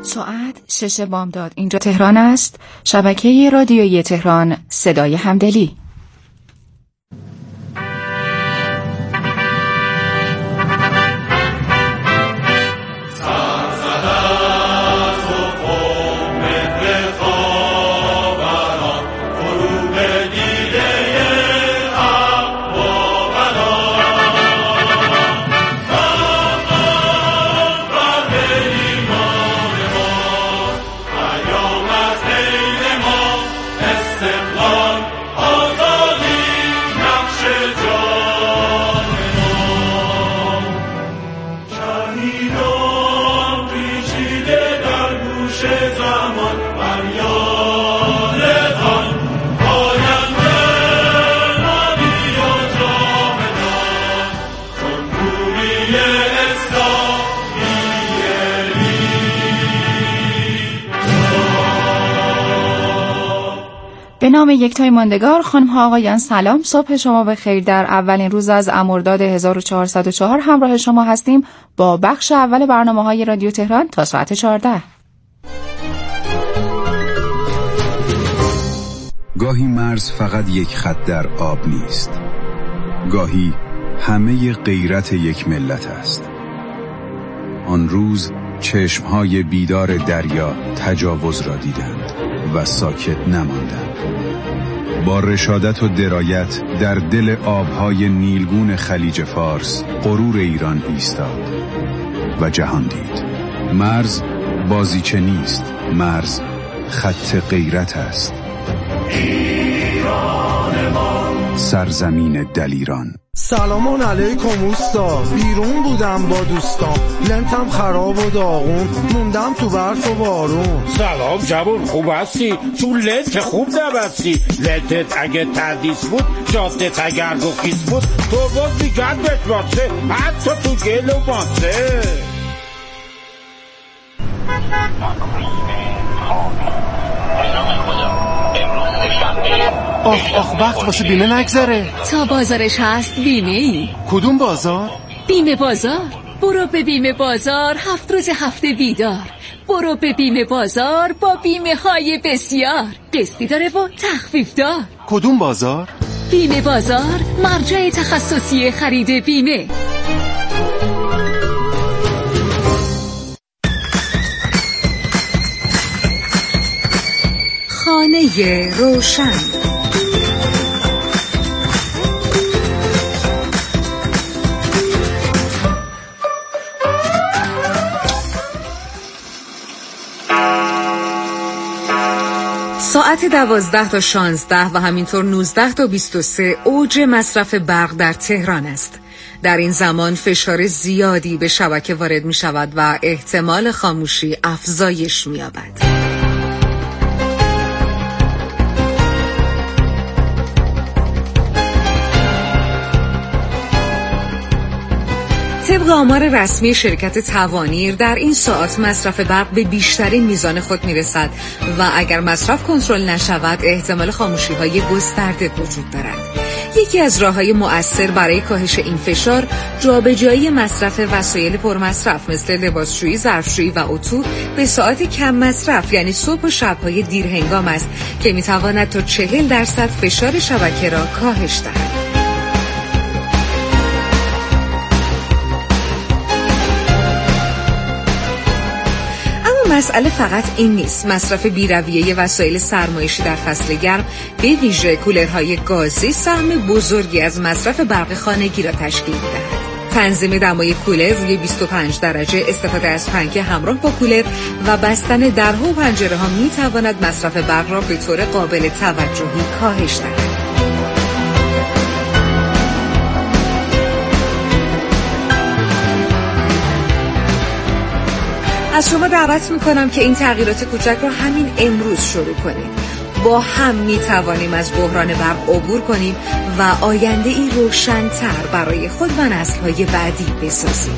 ساعت 6 بامداد. اینجا تهران است. شبکه رادیویی تهران، صدای همدلی. به نام یکتای ماندگار، خانم ها آقایان سلام، صبح شما بخیر. در اولین روز از مرداد 1404 همراه شما هستیم با بخش اول برنامه‌های رادیو تهران تا ساعت 14. گاهی مرز فقط یک خط در آب نیست. گاهی همه غیرت یک ملت است. آن روز چشمهای بیدار دریا تجاوز را دیدند و ساکت نماندند. با رشادت و درایت در دل آبهای نیلگون خلیج فارس غرور ایران ایستاد و جهان دید. مرز بازیچه نیست، مرز خط غیرت است. ایران ما، سرزمین دلیران. سلام علیکم اوستا، بیرون بودم با دوستام، لنتم خراب و داغون، موندم تو برف و بارون. سلام جوون، خوب هستی؟ تو لنت خوب نبستی. لنتت اگه تردیس بود، جادت اگر گفیس بود، تو باز دیگر بشماسه، حتی تو گل و ماسه. آخ وقت واسه بیمه نگذره. تا بازارش هست بیمه ای. کدوم بازار؟ بیمه بازار. برو به بیمه بازار، 7 روز هفته بیدار. برو به بیمه بازار با بیمه های بسیار، قسطی داره و تخفیف دار. کدوم بازار؟ بیمه بازار، مرجع تخصصی خرید بیمه. خانه روشن. ساعت 12 تا 16 و همینطور 19 تا 23 اوج مصرف برق در تهران است. در این زمان فشار زیادی به شبکه وارد می شود و احتمال خاموشی افزایش می یابد. طبق آمار رسمی شرکت توانیر در این ساعت مصرف برق به بیشترین میزان خود میرسد و اگر مصرف کنترل نشود احتمال خاموشی‌های گسترده وجود دارد. یکی از راه‌های مؤثر برای کاهش این فشار جابجایی مصرف وسایل پرمصرف مثل لباسشویی، ظرفشویی و اتو به ساعت کم مصرف یعنی صبح و شب‌های دیرهنگام است که میتواند تا 40% فشار شبکه را کاهش دهد. مسئله فقط این نیست. مصرف بی‌رویه وسایل سرمایشی در فصل گرم به ویژه کولرهای گازی سهم بزرگی از مصرف برق خانگی را تشکیل می‌دهد. تنظیم دمای کولر روی 25 درجه، استفاده از پنکه همراه با کولر و بستن درها و پنجره‌ها می‌تواند مصرف برق را به طور قابل توجهی کاهش دهد. از شما دعوت میکنم که این تغییرات کوچک رو همین امروز شروع کنیم. با هم میتوانیم از بحران برق عبور کنیم و آینده ای روشن‌تر برای خود و نسل‌های بعدی بسازیم.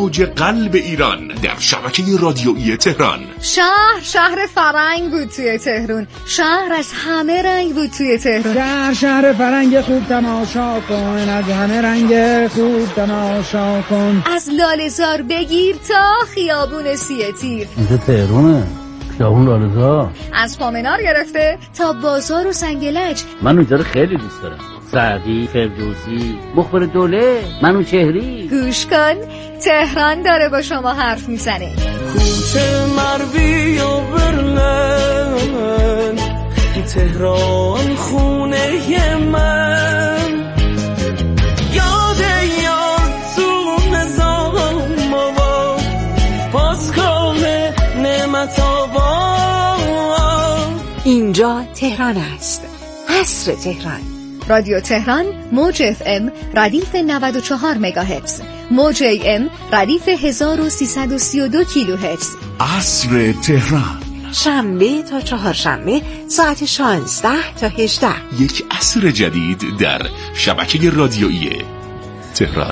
اوج قلب ایران در شبکه رادیویی تهران. شهر فرنگ بود توی تهران، شهر از همه رنگ بود توی تهران. شهر فرنگ خوب تماشا کن، از همه رنگ خوب تماشا کن. از لاله‌زار بگیر تا خیابون سیه تیر. اینجا تهرانه، خیابون لاله‌زار. از پامنار گرفته تا بازار و سنگلج. من اونجا رو خیلی دوست دارم. سعدی، فردوسی، مخبر دوله، منوچهری. گوش کن، تهران داره با شما حرف میزنه. کوچه مروی و برلن، تهران خونه من. یاد تو نظام آوا، پاسکال نعمت آوا. اینجا تهران است، عصر تهران. رادیو تهران موج FM ردیف 94 مگاهرتز، موج AM ردیف 1332 کیلوهرتز. عصر تهران، شنبه تا چهارشنبه ساعت 16 تا 18. یک عصر جدید در شبکه رادیویی تهران.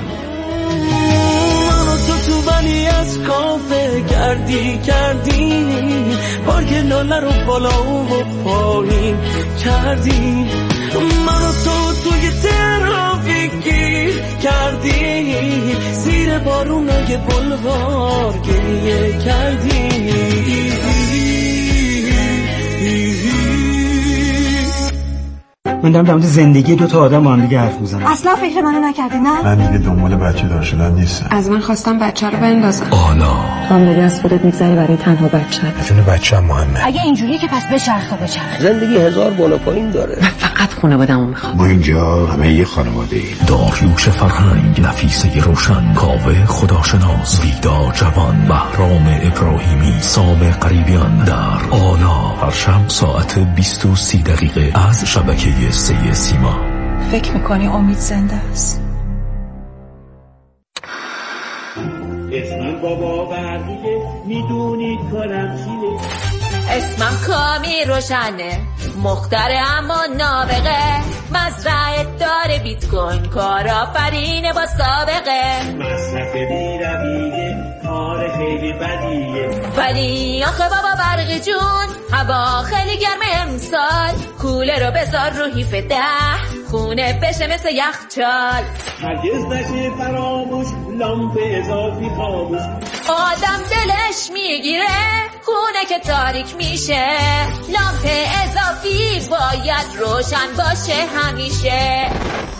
تو بلی از کافه کردی بارک لاله رو بالا و پایین کردی. منو توی ترافیکی کردی، زیر بارونای بلوار گریه کردی. من دارم در مورد زندگی دو تا آدم با هم دیگه حرف میزنم. اصلا فکر منو نکردی نه؟ من دیگه دنبال بچه دار شدن نیستم. از من خواستم بچه رو بندازم. آلا هم داری از خودت میگذری برای تنها بچه. جون بچه‌م مهمه. اگه اینجوریه که پس بچرخ. زندگی هزار بالا پایین داره. من فقط خانواده‌مو میخوام. ما اینجا همه یه خانواده‌ایم. داریوش فرهنگ، نفیسه روشن، کاوه خداشناس، ویدا جوان، بهرام ابراهیمی، سام قریبیان در آلا. هر شب ساعت 20:30 از شبکه 3 سیما. فکر میکنی امید زنده است؟ اسمم بابا برقیه، میدونید کارم چیه. اسمم کامی روشنه، مختره اما نابغه. مزرعه داره بیت کوین، کارآفرینه با سابقه. مصرف بی‌رویه، کار خیلی بدیه. ولی آخه بابا برقی جون، هوا خیلی گرمه امسال. کوله رو بذار رو هیف 10، خونه بشه مثل یخچال. هرگز نشه فراموش، لامپ اضافی خاموش. آدم دلش میگیره خونه که تاریک میشه. لامپ اضافی باید روشن باشه همیشه.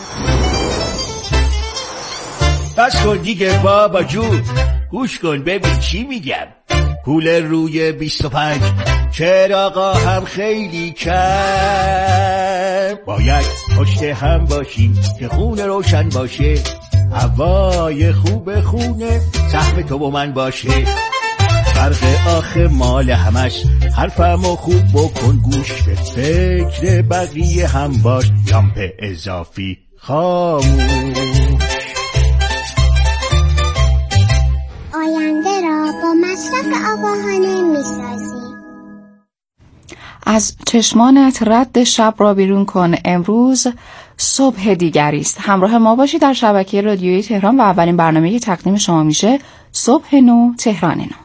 بس کن دیگه بابا جون، گوش کن ببین چی میگم. کولر روی 25، چراغا هم خیلی کم. باید پشت هم باشیم که خونه روشن باشه. هوای خوب خونه سهم تو و من باشه. فرق آخه مال همش، حرفمو خوب بکن گوش، به فکر بقیه هم باش. لامپ اضافی خاموش. آینده را با مصرف آگاهانه می‌سازیم. از چشمانت رد شب را بیرون کن، امروز صبح دیگری است. همراه ما باشید در شبکه رادیویی تهران و اولین برنامه که تقدیم شما میشه صبح نو تهران نو.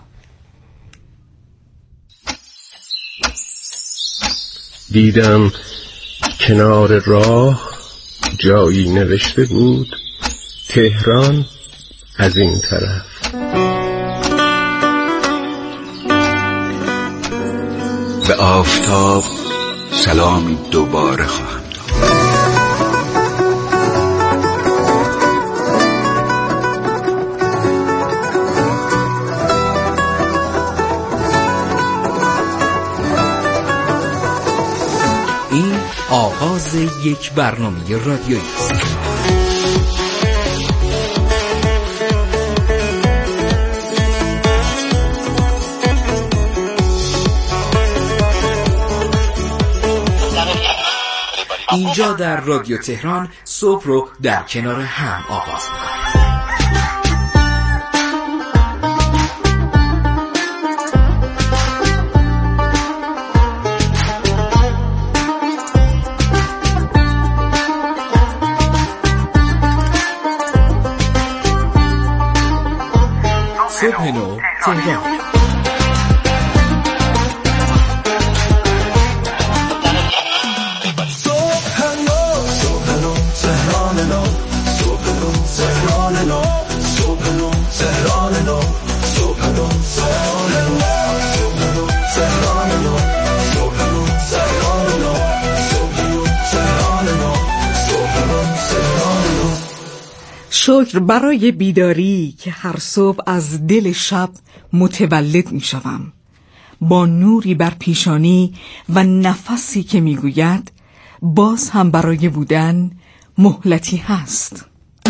دیدم کنار راه جایی نوشته بود تهران از این طرف. به آفتاب سلامی دوباره خواهم داد. این آغاز یک برنامه رادیویی است. اینجا در رادیو تهران صبح رو در کنار هم آغاز می‌کنیم. صبح نو تهران. شکر برای بیداری که هر صبح از دل شب متولد می شوم، با نوری بر پیشانی و نفسی که می گوید باز هم برای بودن مهلتی هست.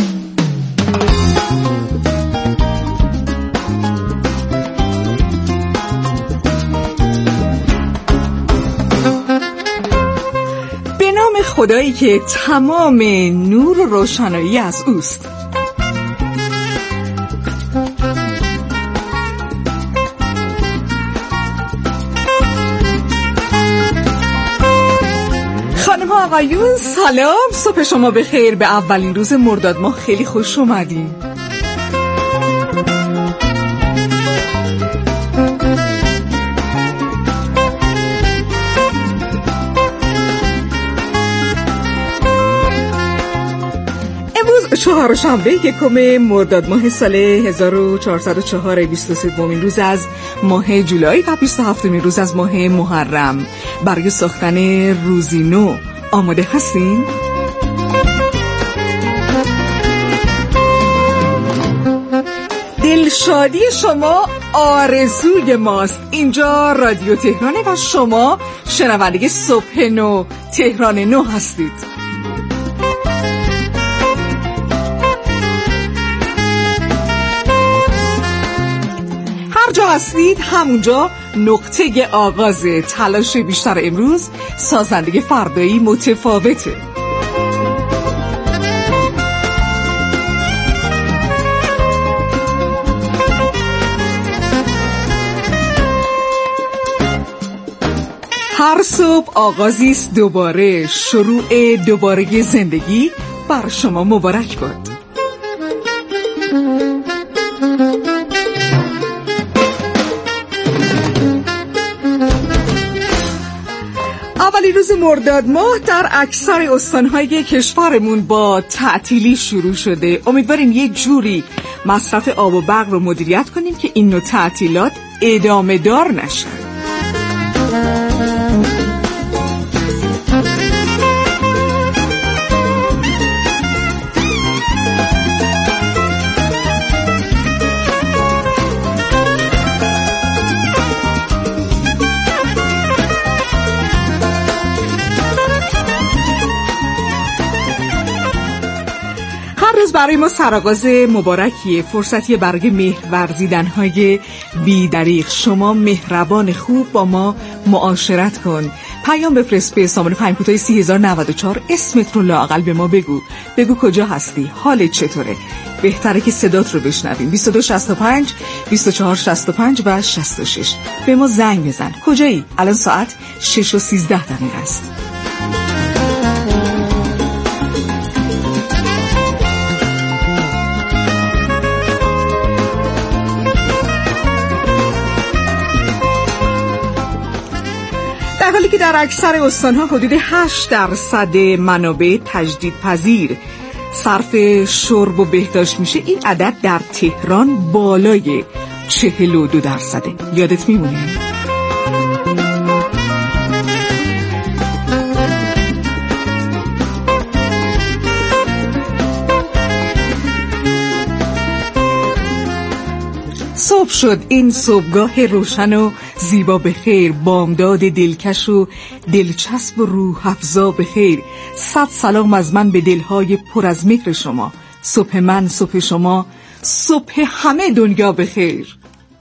به نام خدایی که تمام نور و روشنایی از اوست. خانم آقایون سلام، صبح شما بخیر. به اولین روز مرداد ماه خیلی خوش اومدین. چهارشنبه یکم مرداد ماه سال 1404 23مین روز از ماه جولای و 27مین روز از ماه محرم. برای ساختن روزی نو آماده هستین؟ دلشادی شما آرزوی ماست. اینجا رادیو تهرانه و شما شنونده صبح نو تهران نو هستید. جا هستید همونجا نقطه آغاز تلاش بیشتر امروز، سازنده فردایی متفاوته. هر صبح آغازیست دوباره، شروع دوباره زندگی بر شما مبارک باد. اولی روز مرداد ماه در اکثر استانهای کشورمون با تعطیلی شروع شده. امیدواریم یه جوری مصرف آب و برق رو مدیریت کنیم که این نوع تعطیلات ادامه دار نشن. برای ما سرآغاز مبارکیه، فرصتی برای مهر ورزیدن‌های بی‌دریغ. شما مهربان خوب با ما معاشرت کن. پیام بفرست به سامانه پیام‌کوتای 3094. اسمت رو لااقل به ما بگو کجا هستی، حالت چطوره. بهتره که صدات رو بشنویم. 2265 2465 و 66. به ما زنگ بزن. کجایی؟ الان ساعت 6:13 است. در حالی که در اکثر استانها حدود 8% منابع تجدیدپذیر صرف شرب و بهداشت میشه، این عدد در تهران بالای 42%. یادت میمونه؟ صبح شد، این صبحگاه روشن و زیبا بخیر، بامداد دلکش و دلچسب و روح افزا بخیر. 100 سلام از من به دلهای پر از مهر شما. صبح من، صبح شما، صبح همه دنیا بخیر.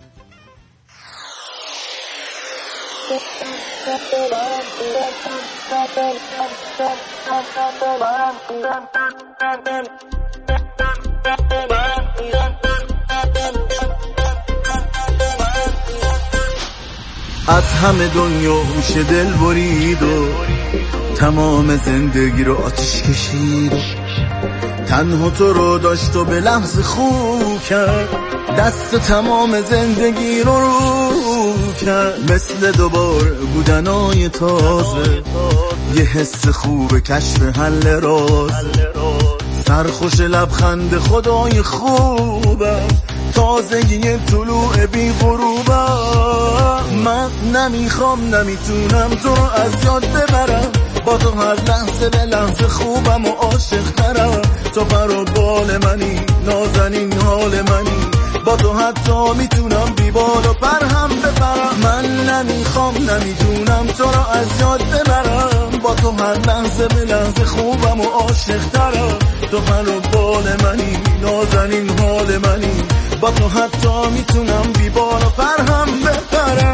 از همه دنیا هوش دل برید و تمام زندگی رو آتش کشید، تنها تو رو داشت و به لحظه خو کرد. دست تمام زندگی رو کرد، مثل دوباره بودنای تازه، یه حس خوب کشف حل راز، سرخوش لبخند خدای خوبم، تازگی طلوع بی غروبم. من نمیخوام نمیتونم تو رو از یاد ببرم، با تو هر لحظه به لحظه خوبم و عاشق ترم. تو پر و بال منی، نازنین حال منی، با تو حتی میتونم بی بال و پر هم بپرم. من نمیخوام نمیتونم تو رو از یاد ببرم، با تو هر لحظه به لحظه خوبم و عاشق ترم. تو پر و بال منی، نازنین حال منی، با تو حتی میتونم بی بال و پر هم بپرم.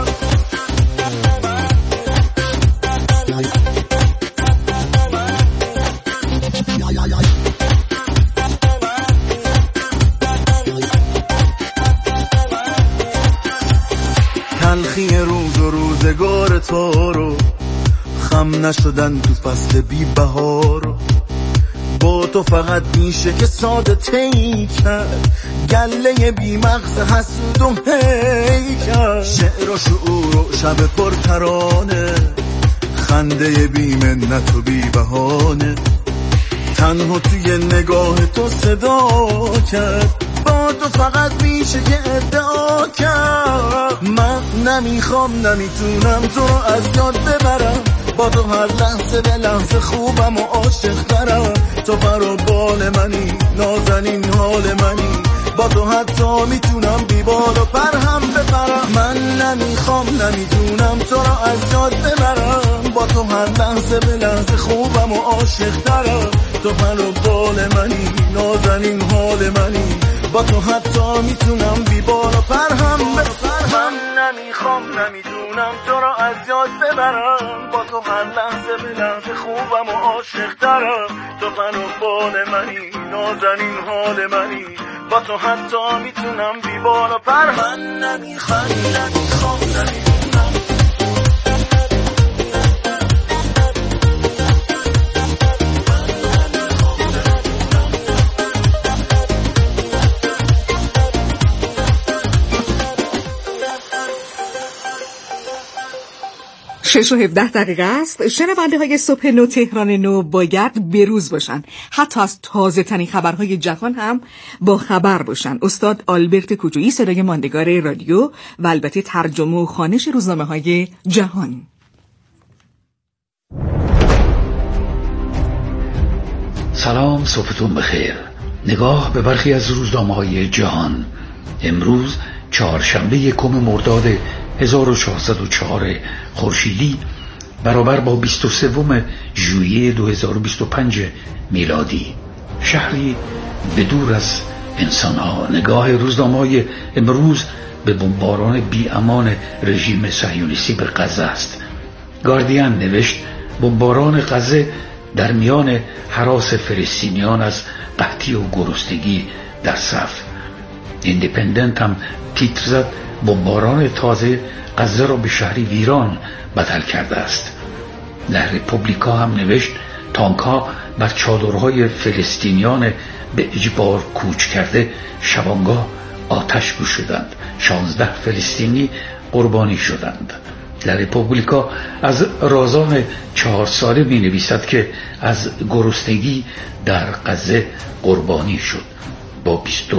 تلخی روز و روزگار تو رو، خم نشدن تو فصل بی بهار، با تو فقط میشه که ساده تی کرد، گله بی مغز حسود و پیکر. شعر و شعور و شب پر ترانه، خنده بی منت و بی بهانه، تنها توی نگاه تو صدا کرد، با تو فقط میشه که ادعا کرد. من نمیخوام نمیتونم تو رو از یاد ببرم، با تو هر لحظه به لحظه خوبم و عاشق ترم. تو پر و بال منی، نازنین حال منی، با تو حتی میتونم بی بال و پر هم بپرم. من نمیخوام نمیتونم تو رو از یاد ببرم، با تو هر لحظه به لحظه خوبم و عاشق ترم. تو پر و بال منی، نازنین حال منی، با تو حتی میتونم بی بال و پر هم بپرم. من نمیخوام نمیتونم تو رو از یاد ببرم، با تو هر لحظه به لحظه خوبم و عاشق ترم. تو پر و بال منی، نازنین حال منی، با تو حتی میتونم بی بال و پر. من نمیخوام نمیتونم. شش و 17 دقیقه است. شنونده های صبح نو تهران نو باید بروز باشن، حتی از تازه ترین خبرهای جهان هم با خبر باشن. استاد آلبرت کوچویی، صدای ماندگار رادیو و البته ترجمه و خوانش روزنامه های جهان. سلام، صبحتون بخیر. نگاه به برخی از روزنامه های جهان. امروز چهارشنبه 1 مرداد 1404 خورشیدی برابر با 23 ژوئیه 2025 میلادی، شهری بدور از انسان‌ها. نگاه روزنامه‌های امروز به بمباران بی‌امان رژیم صهیونیستی بر غزه است. گاردین نوشت بمباران غزه در میان هراس فلسطینیان از قحطی و گرسنگی در صف. ایندیپندنت هم تیتر زد بمباران تازه غزه را به شهری ویران بدل کرده است. در رپوبلیکا هم نوشت تانک‌ها بر چادرهای فلسطینیان به اجبار کوچ کرده شبانگاه آتش گشودند. 16 فلسطینی قربانی شدند. در رپوبلیکا از رازان 4 ساله می نویسد که از گرسنگی در غزه قربانی شد، با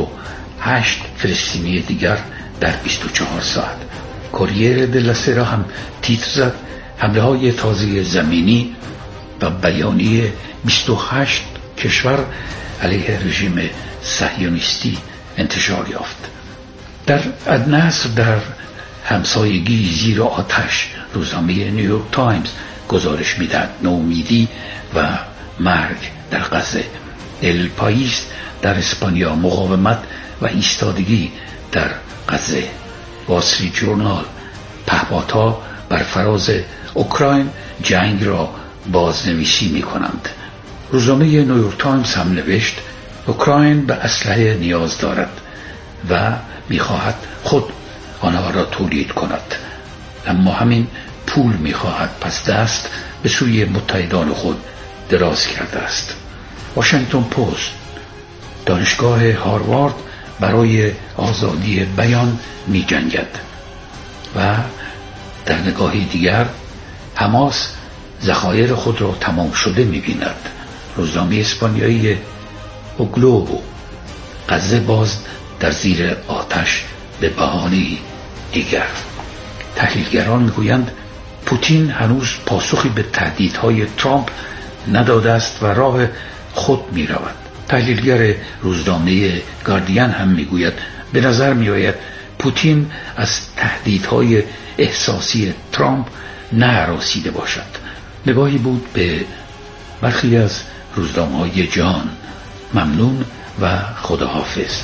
28 فلسطینی دیگر در 24 ساعت. کوریر دلا سرا هم تیتر زد حمله های تازه زمینی و بیانیه 28 کشور علیه رژیم صهیونیستی انتشار یافت. در النصر در همسایگی زیر آتش، روزنامه نیویورک تایمز گزارش میدهد نومیدی و مرگ در غزه. ال پاییس در اسپانیا مقاومت و ایستادگی در غزه. وال استریت جورنال پهپادها بر فراز اوکراین جنگ را بازنویسی می کنند. روزنامه نیویورک تایمز هم نوشت اوکراین به اسلحه نیاز دارد و می خواهد خود آنها را تولید کند، اما همین پول می خواهد، پس دست به سوی متحدان خود دراز کرده است. واشنگتن پست دانشگاه هاروارد برای آزادی بیان می جنگد و در نگاهی دیگر حماس ذخایر خود را تمام شده می بیند. روزنامه اسپانیایی اوگلوبو: غزه باز در زیر آتش به بهانه دیگر. تحلیلگران میگویند پوتین هنوز پاسخی به تهدیدهای ترامپ نداده است و راه خود می رود. تحلیلگر روزنامه گاردین هم میگوید به نظر می آید پوتین از تهدیدهای احساسی ترامپ نهراسیده باشد. نگاهی بود به برخی از روزنامه‌های جهان. ممنون و خداحافظ.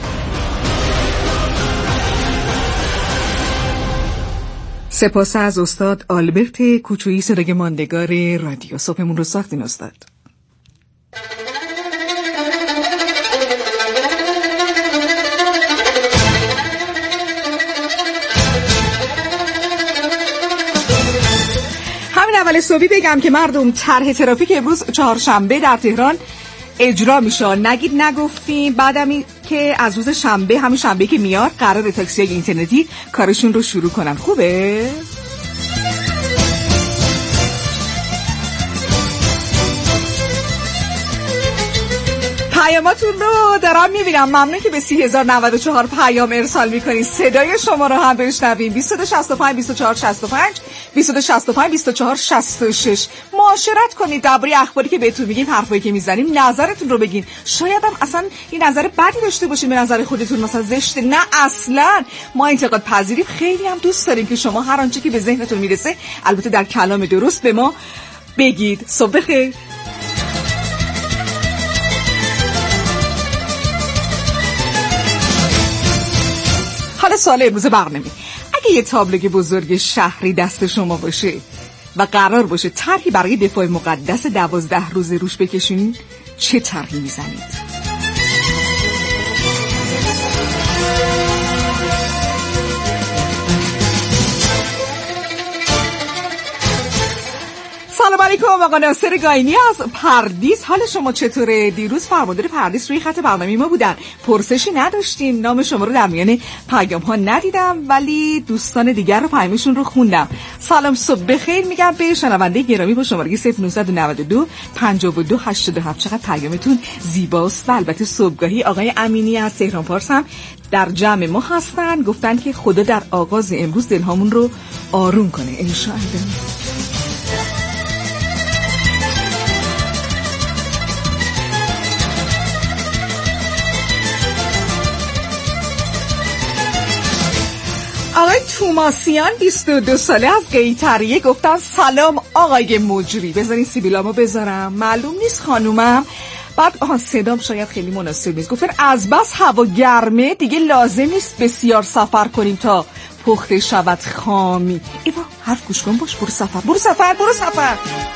سپاس از استاد آلبرت کوچویی، صدای ماندگار رادیو. صبحمون رو ساختین استاد. همین اول صبحی بگم که مردم طرح ترافیک امروز چهارشنبه در تهران اجرا میشه. نگید نگفتیم. بعدمی که از روز شنبه، همین شنبه که میاد، قرار تاکسی اینترنتی کارشون رو شروع کنن. خوبه؟ پیاماتون رو دارم میبینم. ممنون که به 30,094 پیام ارسال میکنین. صدای شما رو هم بشنویم. 2265 2465 2265 2466. معاشرت کنید درباره اخباری که بهتون میگیم، حرفایی که میزنیم، نظرتون رو بگین. شاید هم اصلا این نظر بدی داشته باشین به نظر خودتون، مثلا زشته. نه اصلا، ما انتقاد پذیریم. خیلی هم دوست داریم که شما هر آنچه که به ذهنتون میرسه، البته در کلام درست، به ما بگید. صبح بخیر. حالا سوال امروز برنامه: اگه یه تابلوی بزرگ شهری دست شما باشه و قرار باشه طرحی برای دفاع مقدس 12 روز روش بکشین، چه طرحی میزنید؟ سلام علیکم، آقا ناصر گاینی از پردیس. حال شما چطوره؟ دیروز فرماندار پردیس روی خط برنامه ما بودن، پرسشی نداشتیم. نام شما رو در میان پیام ها ندیدم، ولی دوستان دیگر رو پیامشون رو خوندم. سلام، صبح بخیر میگم به شنونده گرامی با شماره 0992 52 87. چقدر پیامتون زیباست. و البته صبحگاهی آقای امینی از تهران پارس هم در جمع ما هستن. گفتن که خدا در آغاز امروز دلهامون رو آروم کنه ان شاء الله. آقای توماسیان 22 ساله از قیطریه گفتن سلام آقای مجری. بذارین سیبیلامو بذارم، معلوم نیست خانومم. بعد صدام شاید خیلی مناسب نیست. گفتن از بس هوا گرمه دیگه لازم نیست بسیار سفر کنیم تا پخته شود خامی. ایوا حرف گوش کن باش، برو سفر برو سفر برو سفر.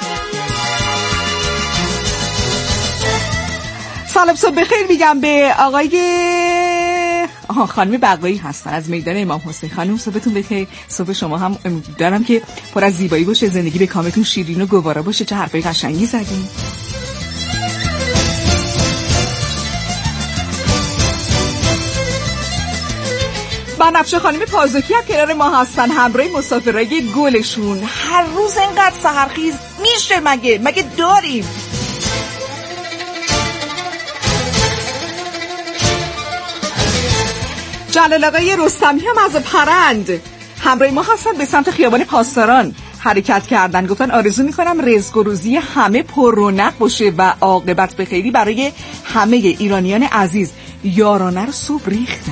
سلام صبح بخیر میگم به آقای خانم بقایی هستن از میدان امام حسین. خانم صبحتون بخیر. صبح شما هم دارم که پر از زیبایی باشه، زندگی به کامتون شیرین و گوارا باشه. چه حرفای قشنگی زدین. بنفشه خانم پازوکی هم کنار ما هستن، همراه مسافرای گلشون. هر روز اینقدر سحرخیز میشه مگه داریم؟ جلال آقای رستمی هم از پرند همراه ما هستن، به سمت خیابان پاسداران حرکت کردن. گفتن آرزو میکنم رزق و روزی همه پر رونق باشه و عاقبت به خیری برای همه ایرانیان عزیز. یارانه رو صبح ریختن.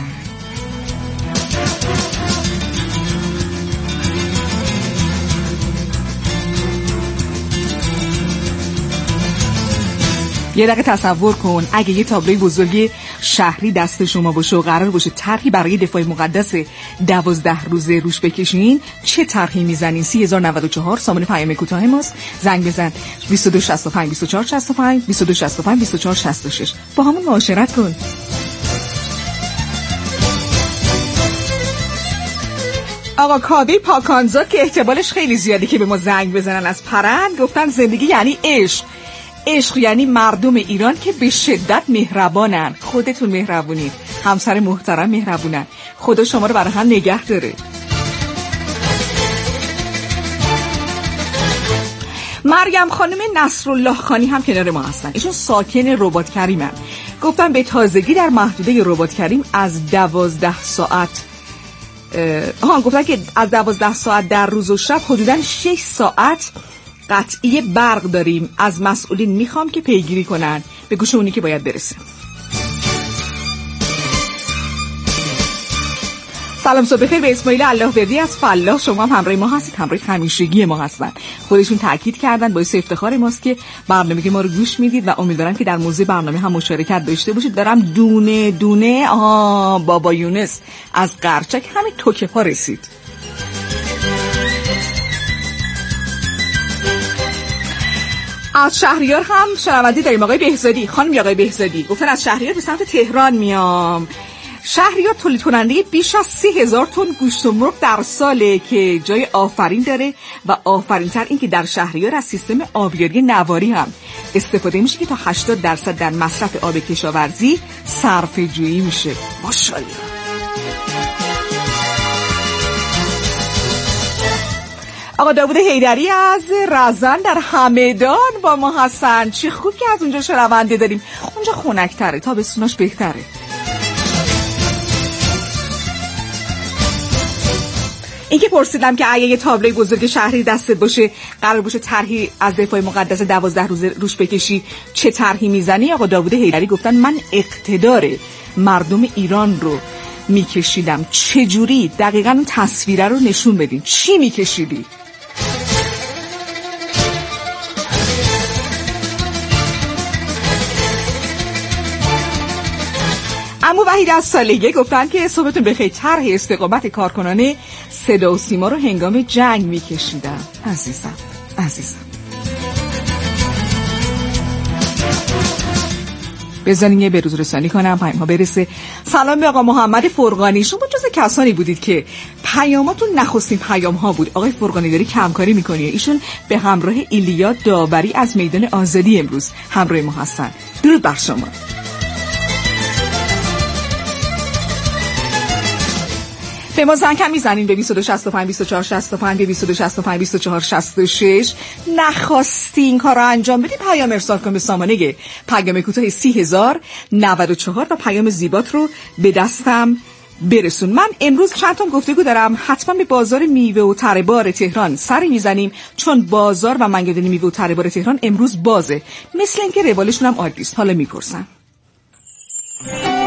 یه دقیقه تصور کن اگه یه تابلوی بزرگی شهری دست شما باشه و قرار باشه طرحی برای دفاع مقدس 12 روزه روش بکشین، چه طرحی میزنین؟ 30,094 سامان پیام کوتاه ماست. زنگ بزن 2265 2465 2265 2466. با همون معاشرت کن. آقا کاوی پاکانزاد که احتمالش خیلی زیاده که به ما زنگ بزنن از پرند، گفتن زندگی یعنی عشق. عشق یعنی مردم ایران که به شدت مهربانن. خودتون مهربونید. همسر محترم مهربونن. خدا شما رو برای هم نگه داره. مریم خانم نصرالله خانی هم کنار ما هستن. ایشون ساکن رباط کریمن. گفتن به تازگی در محدوده رباط کریم از 12 ساعت گفتن که از 12 ساعت در روز و شب حدوداً 6 ساعت قطعی برق داریم. از مسئولین میخوام که پیگیری کنن، به گوش اونی که باید برسه. سلام صبح بخیر به اسماعیل اللهوردی از فلاح. شما هم همراه ما هستید، همراه همیشگی ما هستن. خودشون تاکید کردن باعث افتخار ماست که برنامه ما رو گوش میدید و امیدوارم که در موضوع برنامه هم مشارکت داشته باشید. دارم دونه دونه بابا یونس از قرچک همین توکه پا رسید. از شهریار هم شنونده داریم. آقای بهزادی، خانم آقای بهزادی گفتن از شهریار به سمت تهران میام. شهریار تولید کننده بیش از 30,000 تن گوشت و مرغ در ساله که جای آفرین داره و آفرین‌تر این که در شهریار از سیستم آبیاری نواری هم استفاده میشه که تا 80% در مصرف آب کشاورزی صرفه‌جویی میشه. ماشاءالله. آقا داوود حیدری از رزن در همدان با ما هستن. چه خوب که از اونجا شنونده داریم. اونجا خنک‌تره، تابستوناش بهتره. این که پرسیدم که اگه یه تابلوی بزرگ شهری دستت باشه قرار باشه طرحی از دفاع مقدس 12 روز روش بکشی، چه طرحی میزنی؟ آقا داوود حیدری گفتن من اقتدار مردم ایران رو میکشیدم. چجوری؟ دقیقاً اون تصویره رو نشون بدین. چی میکشیدی؟ عمو وحید از سالگه گفتن که صبحتون بخیر. طرح استقامت کارکنان صدا و سیما رو هنگام جنگ میکشیدم. عزیزم بذارین یه بروز رسانی کنم، پیام ها برسه. سلام به آقا محمد فرقانی. شما جز کسانی بودید که پیاماتون نخستین پیام ها بود. آقای فرقانی داری کمکاری میکنی. ایشون به همراه ایلیا داوری از میدان آزادی امروز همراه ما هستن. درود بر شما. به ما زنگ هم میزنین به 2265 2465 به 2265 2466. نخواستی این کار رو انجام بدی پیام ارسال کن به سامانه پیام کوتاه 30,094 و پیام زیبات رو به دستم برسون. من امروز چند تا گفتگو دارم. حتما به بازار میوه و تره‌بار تهران سری میزنیم چون بازار و منگدانی میوه و تره‌بار تهران امروز بازه. مثل اینکه روالشون هم عادی است. حالا میپرسم